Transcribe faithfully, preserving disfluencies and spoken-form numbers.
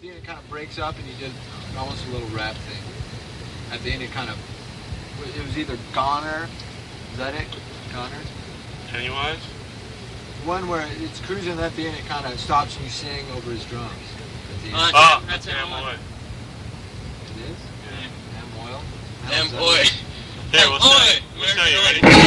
the end it kind of breaks up and you did almost a little rap thing. At the end it kind of, it was either Goner, is that it? Goner? Pennywise? One where it's cruising and at the end it kind of stops and you sing over his drums. Uh, oh, that's damn Am boy. It is? Yeah. Am Oil? Am Boy. Here, we'll Am show you. Boy. We'll show you. Ready?